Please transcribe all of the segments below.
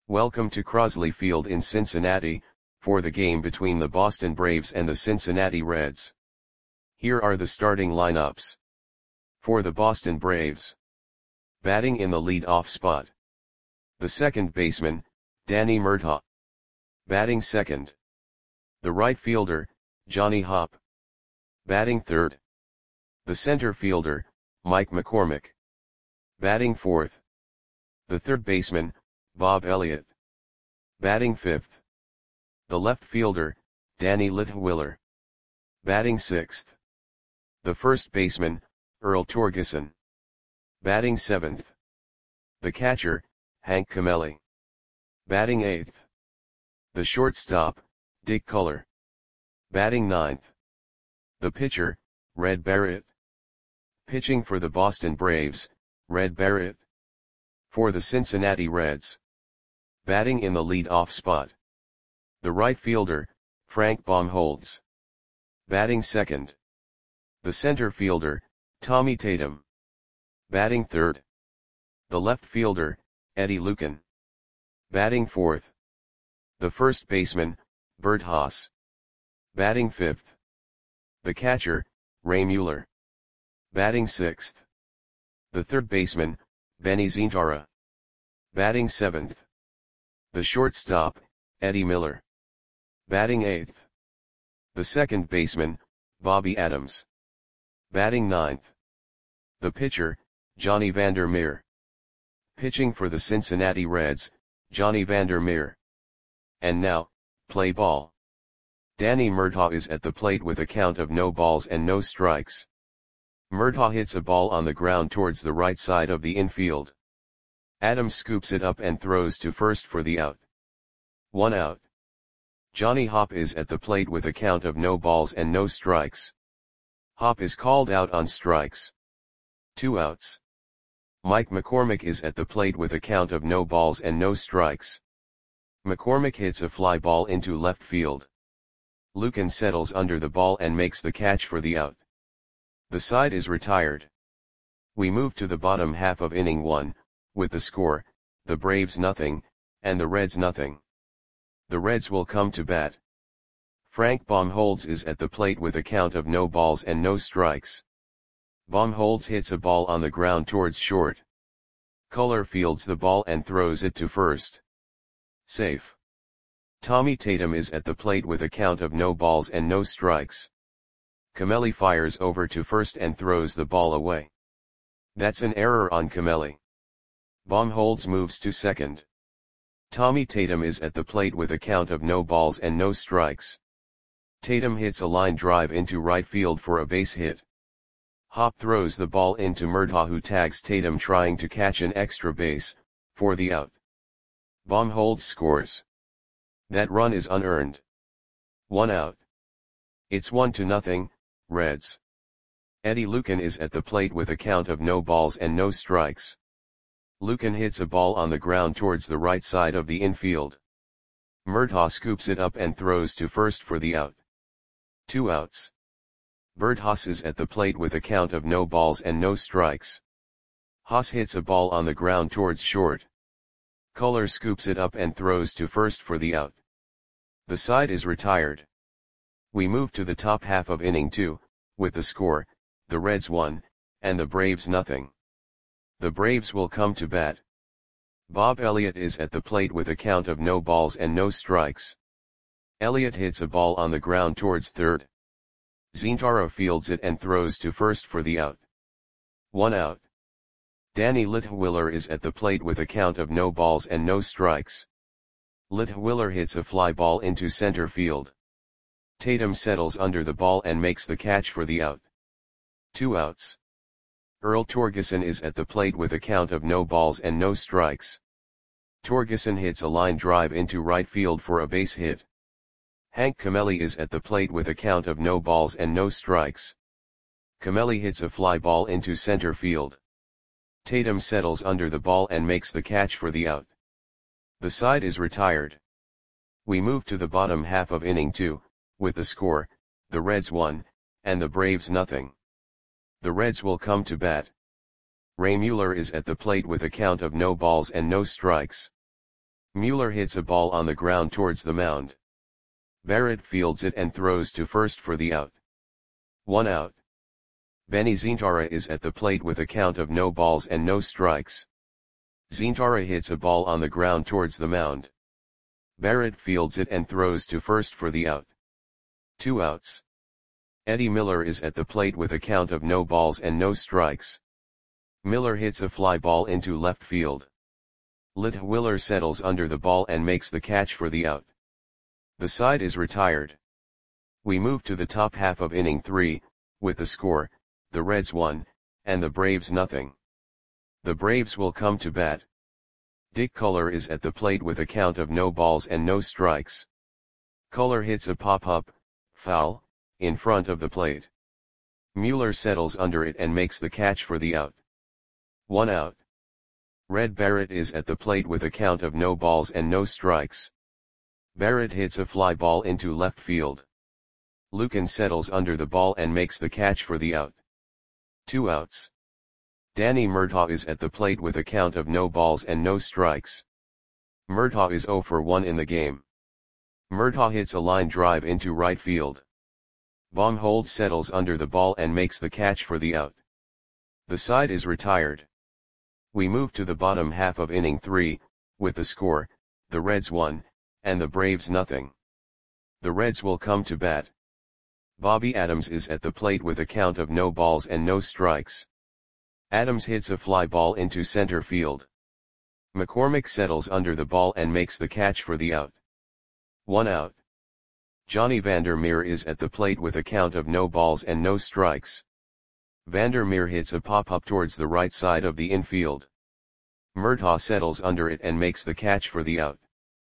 Welcome to Crosley Field in Cincinnati, for the game between the Boston Braves and the Cincinnati Reds. Here are the starting lineups. For the Boston Braves. Batting in the lead-off spot. The second baseman, Danny Murtaugh. Batting second. The right fielder, Johnny Hopp. Batting third. The center fielder, Mike McCormick. Batting fourth. The third baseman, Bob Elliott. Batting fifth. The left fielder, Danny Litwiler. Batting sixth. The first baseman, Earl Torgeson. Batting seventh. The catcher, Hank Kamelly. Batting eighth. The shortstop, Dick Culler. Batting ninth. The pitcher, Red Barrett. Pitching for the Boston Braves, Red Barrett. For the Cincinnati Reds. Batting in the lead-off spot. The right fielder, Frank Baumholtz. Batting second. The center fielder, Tommy Tatum. Batting third. The left fielder, Eddie Lucan. Batting fourth. The first baseman, Bert Haas. Batting fifth. The catcher, Ray Mueller. Batting sixth. The third baseman, Benny Zintara. Batting seventh. The shortstop, Eddie Miller. Batting eighth. The second baseman, Bobby Adams. Batting ninth. The pitcher, Johnny Vander Meer. Pitching for the Cincinnati Reds, Johnny Vander Meer. And now, play ball. Danny Murtaugh is at the plate with a count of no balls and no strikes. Murtaugh hits a ball on the ground towards the right side of the infield. Adams scoops it up and throws to first for the out. 1 out. Johnny Hopp is at the plate with a count of no balls and no strikes. Hopp is called out on strikes. 2 outs. Mike McCormick is at the plate with a count of no balls and no strikes. McCormick hits a fly ball into left field. Lucan settles under the ball and makes the catch for the out. The side is retired. We move to the bottom half of inning 1, with the score, the Braves nothing, and the Reds nothing. The Reds will come to bat. Frank Baumholtz is at the plate with a count of no balls and no strikes. Baumholtz hits a ball on the ground towards short. Culler fields the ball and throws it to first. Safe. Tommy Tatum is at the plate with a count of no balls and no strikes. Kamelly fires over to first and throws the ball away. That's an error on Kamelly. Baumholtz moves to second. Tommy Tatum is at the plate with a count of no balls and no strikes. Tatum hits a line drive into right field for a base hit. Hopp throws the ball into Murtaugh, who tags Tatum trying to catch an extra base, for the out. Baumholtz scores. That run is unearned. 1 out. It's 1-0, Reds. Eddie Lucan is at the plate with a count of no balls and no strikes. Lucan hits a ball on the ground towards the right side of the infield. Murtaugh scoops it up and throws to first for the out. 2 outs. Bert Haas is at the plate with a count of no balls and no strikes. Haas hits a ball on the ground towards short. Culler scoops it up and throws to first for the out. The side is retired. We move to the top half of inning 2, with the score, the Reds 1, and the Braves nothing. The Braves will come to bat. Bob Elliott is at the plate with a count of no balls and no strikes. Elliott hits a ball on the ground towards third. Zintara fields it and throws to first for the out. 1 out. Danny Litwiler is at the plate with a count of no balls and no strikes. Litwiler hits a fly ball into center field. Tatum settles under the ball and makes the catch for the out. 2 outs. Earl Torgeson is at the plate with a count of no balls and no strikes. Torgeson hits a line drive into right field for a base hit. Hank Kamelly is at the plate with a count of no balls and no strikes. Kamelly hits a fly ball into center field. Tatum settles under the ball and makes the catch for the out. The side is retired. We move to the bottom half of inning 2, with the score, the Reds 1, and the Braves nothing. The Reds will come to bat. Ray Mueller is at the plate with a count of no balls and no strikes. Mueller hits a ball on the ground towards the mound. Barrett fields it and throws to first for the out. 1 out. Benny Zintara is at the plate with a count of no balls and no strikes. Zintara hits a ball on the ground towards the mound. Barrett fields it and throws to first for the out. 2 outs. Eddie Miller is at the plate with a count of no balls and no strikes. Miller hits a fly ball into left field. Litwiller settles under the ball and makes the catch for the out. The side is retired. We move to the top half of inning 3, with the score, the Reds 1, and the Braves nothing. The Braves will come to bat. Dick Culler is at the plate with a count of no balls and no strikes. Culler hits a pop-up, foul, in front of the plate. Mueller settles under it and makes the catch for the out. 1 out. Red Barrett is at the plate with a count of no balls and no strikes. Barrett hits a fly ball into left field. Lucan settles under the ball and makes the catch for the out. 2 outs. Danny Murtaugh is at the plate with a count of no balls and no strikes. Murtaugh is 0 for 1 in the game. Murtaugh hits a line drive into right field. Baumholtz settles under the ball and makes the catch for the out. The side is retired. We move to the bottom half of inning 3, with the score, the Reds 1, and the Braves nothing. The Reds will come to bat. Bobby Adams is at the plate with a count of no balls and no strikes. Adams hits a fly ball into center field. McCormick settles under the ball and makes the catch for the out. 1 out. Johnny Vandermeer is at the plate with a count of no balls and no strikes. Vandermeer hits a pop-up towards the right side of the infield. Murtaugh settles under it and makes the catch for the out.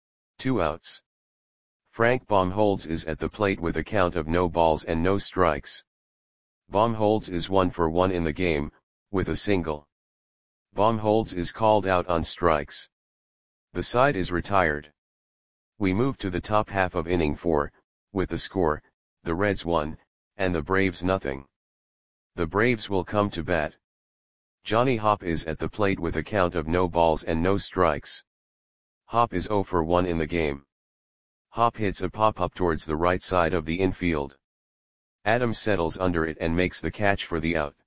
2 outs. Frank Baumholtz is at the plate with a count of no balls and no strikes. Baumholtz is 1 for 1 in the game, with a single. Baumholtz is called out on strikes. The side is retired. We move to the top half of inning 4, with the score, the Reds 1, and the Braves nothing. The Braves will come to bat. Johnny Hopp is at the plate with a count of no balls and no strikes. Hopp is 0 for 1 in the game. Hopp hits a pop-up towards the right side of the infield. Adams settles under it and makes the catch for the out.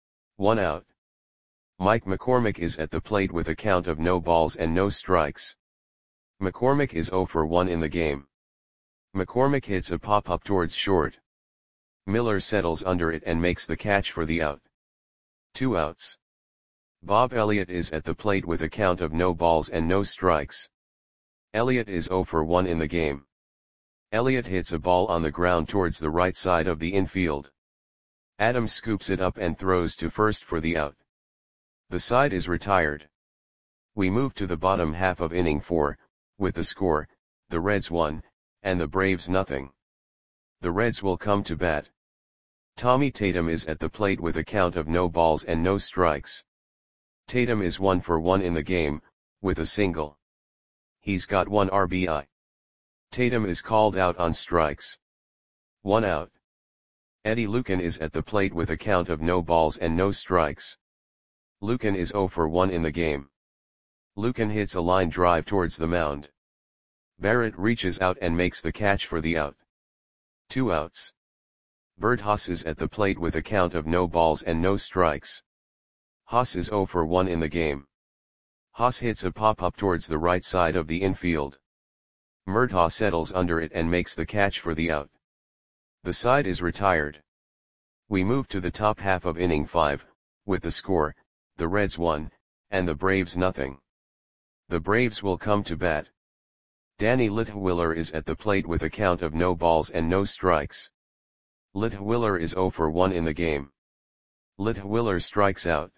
1 out. Mike McCormick is at the plate with a count of no balls and no strikes. McCormick is 0 for 1 in the game. McCormick hits a pop-up towards short. Miller settles under it and makes the catch for the out. 2 outs. Bob Elliott is at the plate with a count of no balls and no strikes. Elliott is 0 for 1 in the game. Elliott hits a ball on the ground towards the right side of the infield. Adams scoops it up and throws to first for the out. The side is retired. We move to the bottom half of inning 4, with the score, the Reds 1, and the Braves nothing. The Reds will come to bat. Tommy Tatum is at the plate with a count of no balls and no strikes. Tatum is 1 for 1 in the game, with a single. He's got 1 RBI. Tatum is called out on strikes. 1 out. Eddie Lucan is at the plate with a count of no balls and no strikes. Lucan is 0 for 1 in the game. Lucan hits a line drive towards the mound. Barrett reaches out and makes the catch for the out. 2 outs. Bert Haas is at the plate with a count of no balls and no strikes. Haas is 0 for 1 in the game. Haas hits a pop-up towards the right side of the infield. Murtaugh settles under it and makes the catch for the out. The side is retired. We move to the top half of inning 5, with the score, the Reds 1, and the Braves nothing. The Braves will come to bat. Danny Litwiller is at the plate with a count of no balls and no strikes. Litwiller is 0 for 1 in the game. Litwiller strikes out.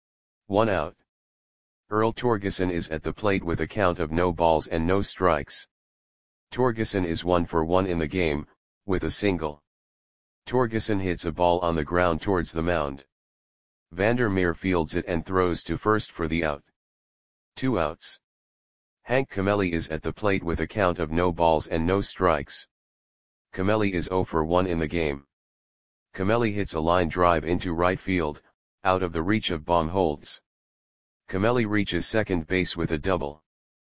1 out. Earl Torgeson is at the plate with a count of no balls and no strikes. Torgeson is 1 for 1 in the game, with a single. Torgeson hits a ball on the ground towards the mound. Vandermeer fields it and throws to first for the out. 2 outs. Hank Camelli is at the plate with a count of no balls and no strikes. Camelli is 0 for 1 in the game. Camelli hits a line drive into right field, out of the reach of Baumholtz. Camelli reaches second base with a double.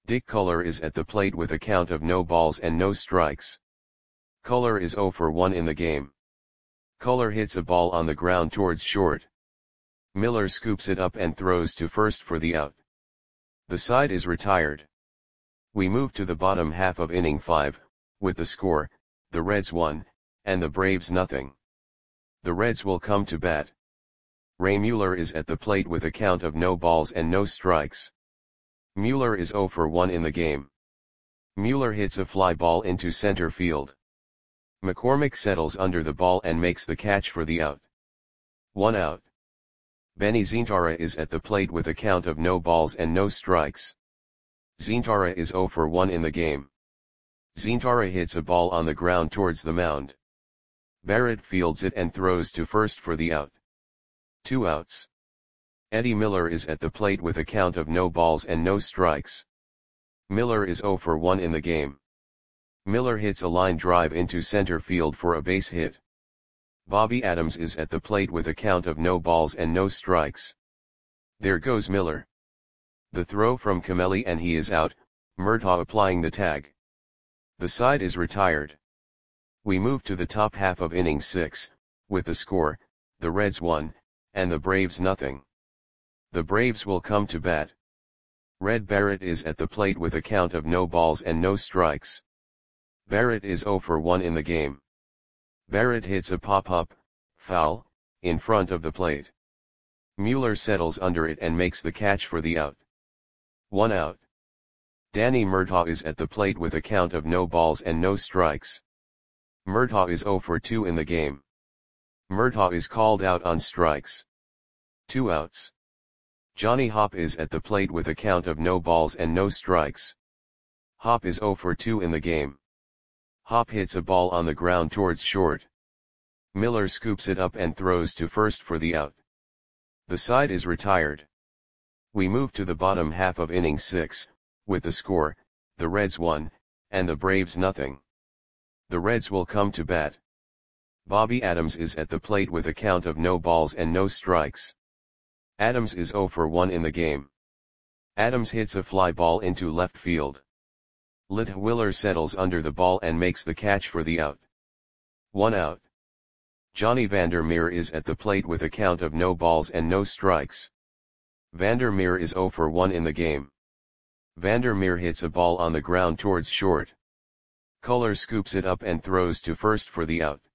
Dick Culler is at the plate with a count of no balls and no strikes. Culler is 0 for 1 in the game. Culler hits a ball on the ground towards short. Miller scoops it up and throws to first for the out. The side is retired. We move to the bottom half of inning 5, with the score, the Reds 1, and the Braves nothing. The Reds will come to bat. Ray Mueller is at the plate with a count of no balls and no strikes. Mueller is 0 for 1 in the game. Mueller hits a fly ball into center field. McCormick settles under the ball and makes the catch for the out. 1 out. Benny Zintara is at the plate with a count of no balls and no strikes. Zintara is 0 for 1 in the game. Zintara hits a ball on the ground towards the mound. Barrett fields it and throws to first for the out. 2 outs. Eddie Miller is at the plate with a count of no balls and no strikes. Miller is 0 for 1 in the game. Miller hits a line drive into center field for a base hit. Bobby Adams is at the plate with a count of no balls and no strikes. There goes Miller. The throw from Camelli and he is out, Murtaugh applying the tag. The side is retired. We move to the top half of inning 6, with the score, the Reds 1, and the Braves nothing. The Braves will come to bat. Red Barrett is at the plate with a count of no balls and no strikes. Barrett is 0 for 1 in the game. Barrett hits a pop-up, foul, in front of the plate. Mueller settles under it and makes the catch for the out. 1 out. Danny Murtaugh is at the plate with a count of no balls and no strikes. Murtaugh is 0 for 2 in the game. Murtaugh is called out on strikes. 2 outs. Johnny Hopp is at the plate with a count of no balls and no strikes. Hopp is 0 for 2 in the game. Hopp hits a ball on the ground towards short. Miller scoops it up and throws to first for the out. The side is retired. We move to the bottom half of inning 6, with the score, the Reds 1, and the Braves nothing. The Reds will come to bat. Bobby Adams is at the plate with a count of no balls and no strikes. Adams is 0 for 1 in the game. Adams hits a fly ball into left field. Litwiller settles under the ball and makes the catch for the out. 1 out. Johnny Vandermeer is at the plate with a count of no balls and no strikes. Vandermeer is 0 for 1 in the game. Vandermeer hits a ball on the ground towards short. Culler scoops it up and throws to first for the out.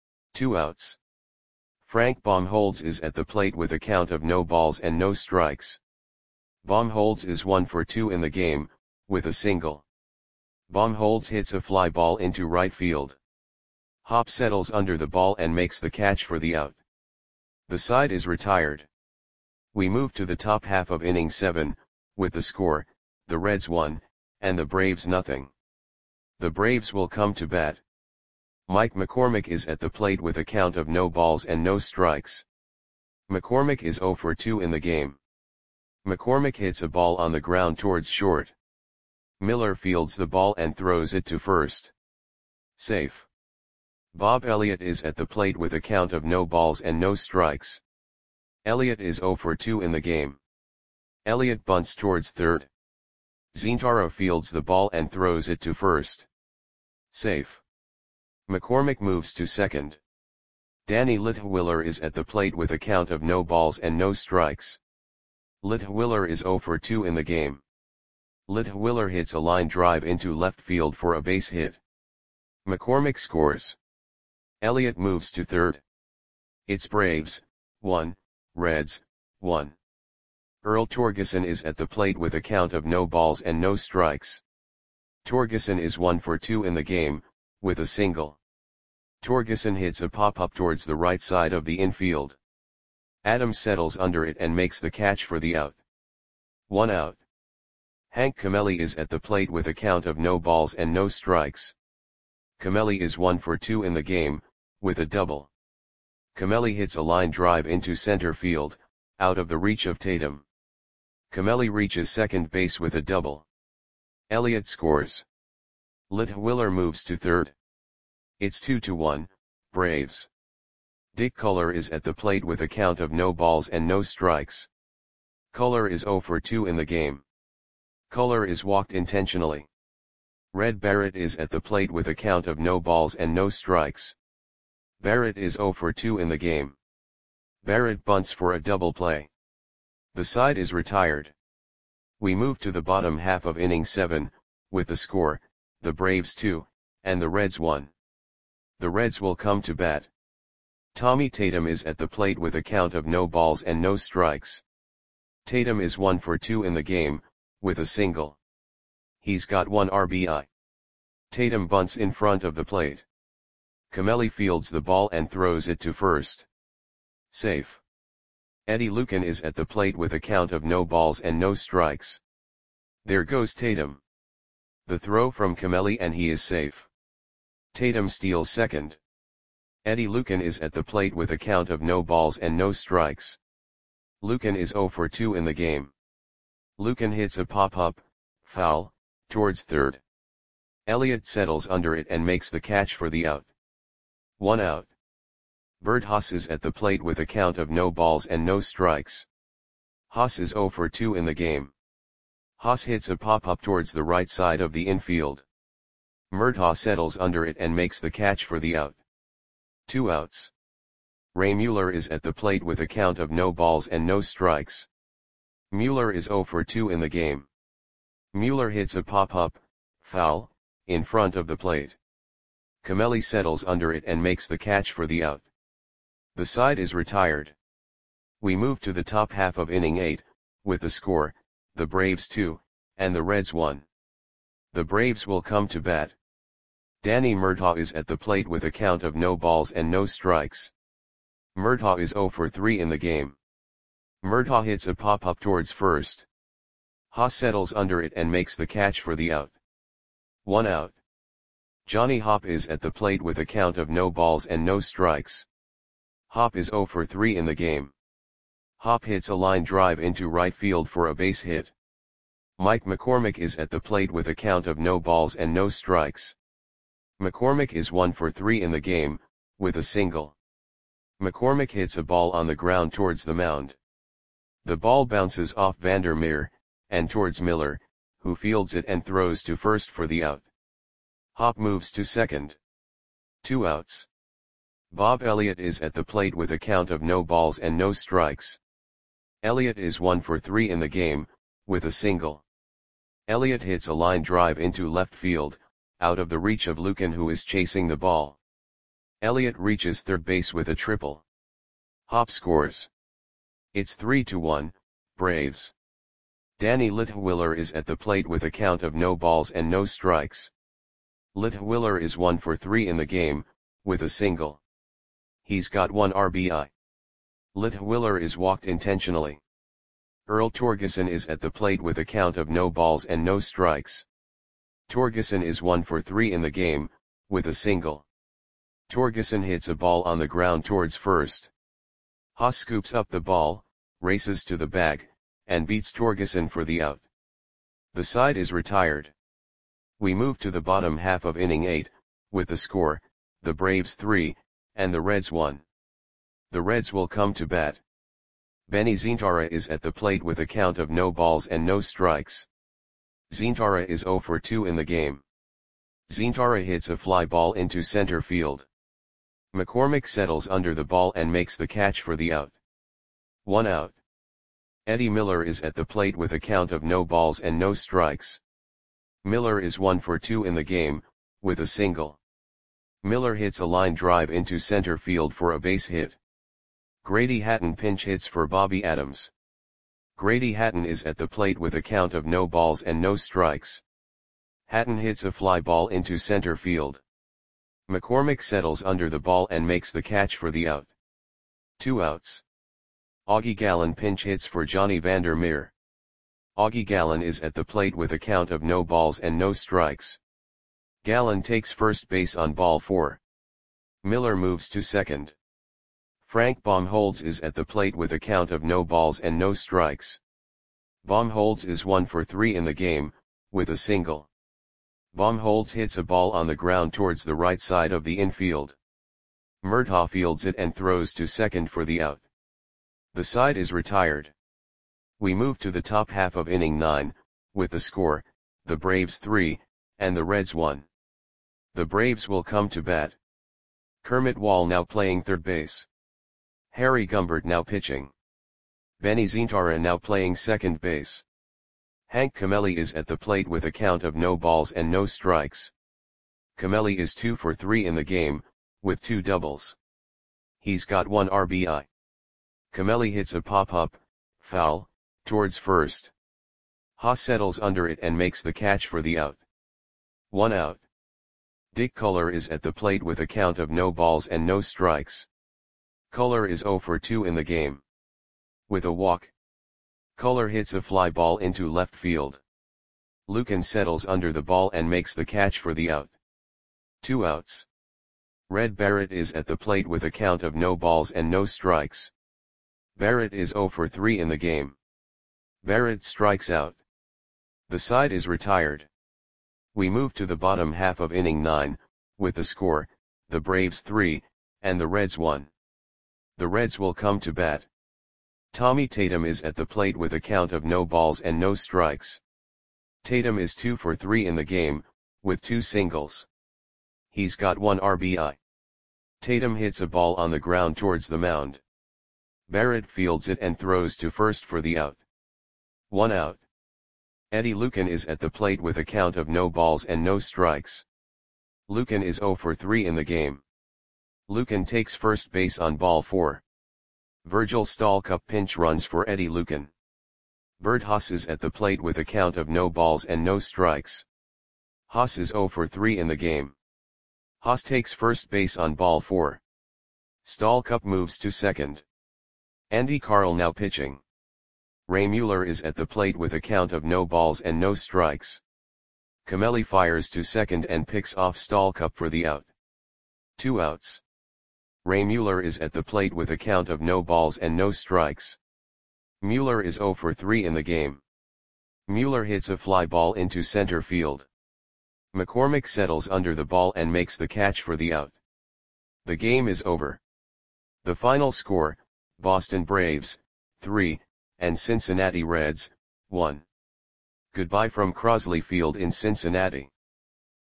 2 outs. Frank Baumholtz is at the plate with a count of no balls and no strikes. Baumholtz is 1 for 2 in the game, with a single. Baumholtz hits a fly ball into right field. Hopp settles under the ball and makes the catch for the out. The side is retired. We move to the top half of inning 7, with the score, the Reds 1, and the Braves nothing. The Braves will come to bat. Mike McCormick is at the plate with a count of no balls and no strikes. McCormick is 0 for 2 in the game. McCormick hits a ball on the ground towards short. Miller fields the ball and throws it to first. Safe. Bob Elliott is at the plate with a count of no balls and no strikes. Elliott is 0 for 2 in the game. Elliott bunts towards third. Zintara fields the ball and throws it to first. Safe. McCormick moves to second. Danny Litwiller is at the plate with a count of no balls and no strikes. Litwiller is 0 for 2 in the game. Litwiller hits a line drive into left field for a base hit. McCormick scores. Elliott moves to third. It's Braves, 1, Reds, 1. Earl Torgeson is at the plate with a count of no balls and no strikes. Torgeson is 1 for 2 in the game, with a single. Torgeson hits a pop-up towards the right side of the infield. Adams settles under it and makes the catch for the out. 1 out. Hank Camelli is at the plate with a count of no balls and no strikes. Camelli is 1 for 2 in the game, with a double. Camelli hits a line drive into center field, out of the reach of Tatum. Camelli reaches second base with a double. Elliott scores. Litwiller moves to third. It's 2-1, Braves. Dick Culler is at the plate with a count of no balls and no strikes. Culler is 0 for 2 in the game. Color is walked intentionally. Red Barrett is at the plate with a count of no balls and no strikes. Barrett is 0 for 2 in the game. Barrett bunts for a double play. The side is retired. We move to the bottom half of inning 7, with the score, the Braves 2, and the Reds 1. The Reds will come to bat. Tommy Tatum is at the plate with a count of no balls and no strikes. Tatum is 1 for 2 in the game, with a single. He's got 1 RBI. Tatum bunts in front of the plate. Kamelly fields the ball and throws it to first. Safe. Eddie Lucan is at the plate with a count of no balls and no strikes. There goes Tatum. The throw from Kamelly and he is safe. Tatum steals second. Eddie Lucan is at the plate with a count of no balls and no strikes. Lucan is 0 for 2 in the game. Lucan hits a pop-up, foul, towards third. Elliott settles under it and makes the catch for the out. 1 out. Bert Haas is at the plate with a count of no balls and no strikes. Haas is 0 for 2 in the game. Haas hits a pop-up towards the right side of the infield. Murtaugh settles under it and makes the catch for the out. 2 outs. Ray Mueller is at the plate with a count of no balls and no strikes. Mueller is 0 for 2 in the game. Mueller hits a pop-up, foul, in front of the plate. Kamelly settles under it and makes the catch for the out. The side is retired. We move to the top half of inning 8, with the score, the Braves 2, and the Reds 1. The Braves will come to bat. Danny Murtaugh is at the plate with a count of no balls and no strikes. Murtaugh is 0 for 3 in the game. Murtaugh hits a pop-up towards first. Haas settles under it and makes the catch for the out. 1 out. Johnny Hopp is at the plate with a count of no balls and no strikes. Hopp is 0 for 3 in the game. Hopp hits a line drive into right field for a base hit. Mike McCormick is at the plate with a count of no balls and no strikes. McCormick is 1 for 3 in the game, with a single. McCormick hits a ball on the ground towards the mound. The ball bounces off Vandermeer, and towards Miller, who fields it and throws to first for the out. Hopp moves to second. 2 outs. Bob Elliott is at the plate with a count of no balls and no strikes. Elliott is 1 for 3 in the game, with a single. Elliott hits a line drive into left field, out of the reach of Lucan who is chasing the ball. Elliott reaches third base with a triple. Hopp scores. It's 3-1, Braves. Danny Litwiller is at the plate with a count of no balls and no strikes. Litwiller is 1 for 3 in the game, with a single. He's got 1 RBI. Litwiller is walked intentionally. Earl Torgeson is at the plate with a count of no balls and no strikes. Torgeson is 1 for 3 in the game, with a single. Torgeson hits a ball on the ground towards first. Haas scoops up the ball, races to the bag, and beats Torgeson for the out. The side is retired. We move to the bottom half of inning 8, with the score, the Braves 3, and the Reds 1. The Reds will come to bat. Benny Zintara is at the plate with a count of no balls and no strikes. Zintara is 0 for 2 in the game. Zintara hits a fly ball into center field. McCormick settles under the ball and makes the catch for the out. 1 out. Eddie Miller is at the plate with a count of no balls and no strikes. Miller is 1 for 2 in the game, with a single. Miller hits a line drive into center field for a base hit. Grady Hatton pinch hits for Bobby Adams. Grady Hatton is at the plate with a count of no balls and no strikes. Hatton hits a fly ball into center field. McCormick settles under the ball and makes the catch for the out. 2 outs. Augie Gallen pinch hits for Johnny Vandermeer. Augie Gallen is at the plate with a count of no balls and no strikes. Gallen takes first base on ball 4. Miller moves to second. Frank Baumholtz is at the plate with a count of no balls and no strikes. Baumholtz is 1 for 3 in the game, with a single. Baumholtz hits a ball on the ground towards the right side of the infield. Murtaugh fields it and throws to second for the out. The side is retired. We move to the top half of inning 9, with the score, the Braves 3, and the Reds 1. The Braves will come to bat. Kermit Wall now playing third base. Harry Gumbert now pitching. Benny Zintara now playing second base. Hank Camelli is at the plate with a count of no balls and no strikes. Camelli is 2 for 3 in the game, with 2 doubles. He's got 1 RBI. Camelli hits a pop-up, foul, towards first. Haas settles under it and makes the catch for the out. 1 out. Dick Culler is at the plate with a count of no balls and no strikes. Culler is 0 for 2 in the game. With a walk, Culler hits a fly ball into left field. Lucan settles under the ball and makes the catch for the out. 2 outs. Red Barrett is at the plate with a count of no balls and no strikes. Barrett is 0 for 3 in the game. Barrett strikes out. The side is retired. We move to the bottom half of inning 9, with the score, the Braves 3, and the Reds 1. The Reds will come to bat. Tommy Tatum is at the plate with a count of no balls and no strikes. Tatum is 2 for 3 in the game, with 2 singles. He's got 1 RBI. Tatum hits a ball on the ground towards the mound. Barrett fields it and throws to first for the out. 1 out. Eddie Lucan is at the plate with a count of no balls and no strikes. Lucan is 0 for 3 in the game. Lucan takes first base on ball 4. Virgil Stalcup pinch runs for Eddie Lucan. Bert Haas is at the plate with a count of no balls and no strikes. Haas is 0 for 3 in the game. Haas takes first base on ball 4. Stalcup moves to second. Andy Carl now pitching. Ray Mueller is at the plate with a count of no balls and no strikes. Camelli fires to second and picks off Stalcup for the out. 2 outs. Ray Mueller is at the plate with a count of no balls and no strikes. Mueller is 0 for 3 in the game. Mueller hits a fly ball into center field. McCormick settles under the ball and makes the catch for the out. The game is over. The final score, Boston Braves, 3, and Cincinnati Reds, 1. Goodbye from Crosley Field in Cincinnati.